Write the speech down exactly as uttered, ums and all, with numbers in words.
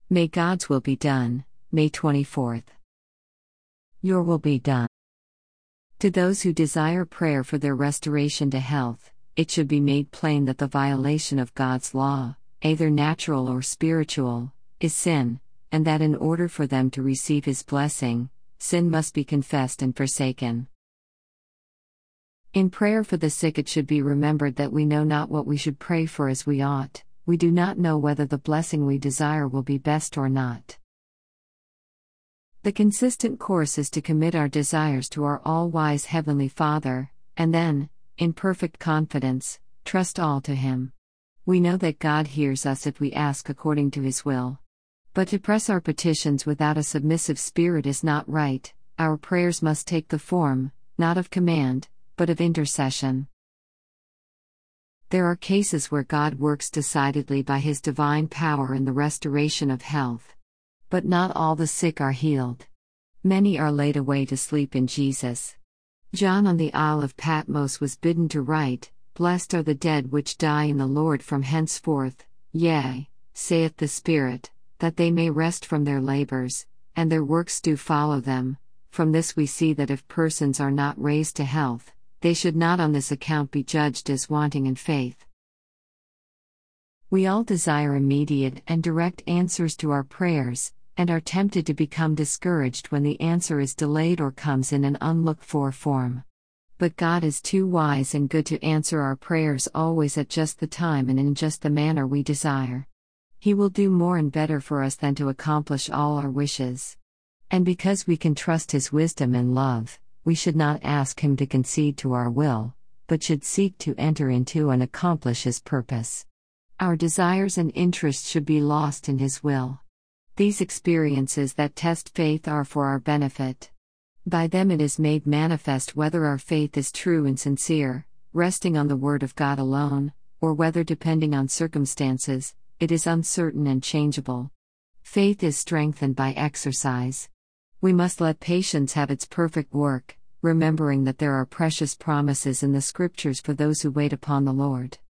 May God's will be done, May twenty-fourth. Your will be done. To those who desire prayer for their restoration to health, it should be made plain that the violation of God's law, either natural or spiritual, is sin, and that in order for them to receive His blessing, sin must be confessed and forsaken. In prayer for the sick, it should be remembered that we know not what we should pray for as we ought. We do not know whether the blessing we desire will be best or not. The consistent course is to commit our desires to our all-wise Heavenly Father, and then, in perfect confidence, trust all to Him. We know that God hears us if we ask according to His will. But to press our petitions without a submissive spirit is not right. Our prayers must take the form, not of command, but of intercession. There are cases where God works decidedly by His divine power in the restoration of health. But not all the sick are healed. Many are laid away to sleep in Jesus. John on the Isle of Patmos was bidden to write, "Blessed are the dead which die in the Lord from henceforth, yea, saith the Spirit, that they may rest from their labors, and their works do follow them." From this we see that if persons are not raised to health, they should not on this account be judged as wanting in faith. We all desire immediate and direct answers to our prayers, and are tempted to become discouraged when the answer is delayed or comes in an unlooked-for form. But God is too wise and good to answer our prayers always at just the time and in just the manner we desire. He will do more and better for us than to accomplish all our wishes. And because we can trust His wisdom and love, we should not ask Him to concede to our will, but should seek to enter into and accomplish His purpose. Our desires and interests should be lost in His will. These experiences that test faith are for our benefit. By them it is made manifest whether our faith is true and sincere, resting on the Word of God alone, or whether depending on circumstances, it is uncertain and changeable. Faith is strengthened by exercise. We must let patience have its perfect work, remembering that there are precious promises in the Scriptures for those who wait upon the Lord.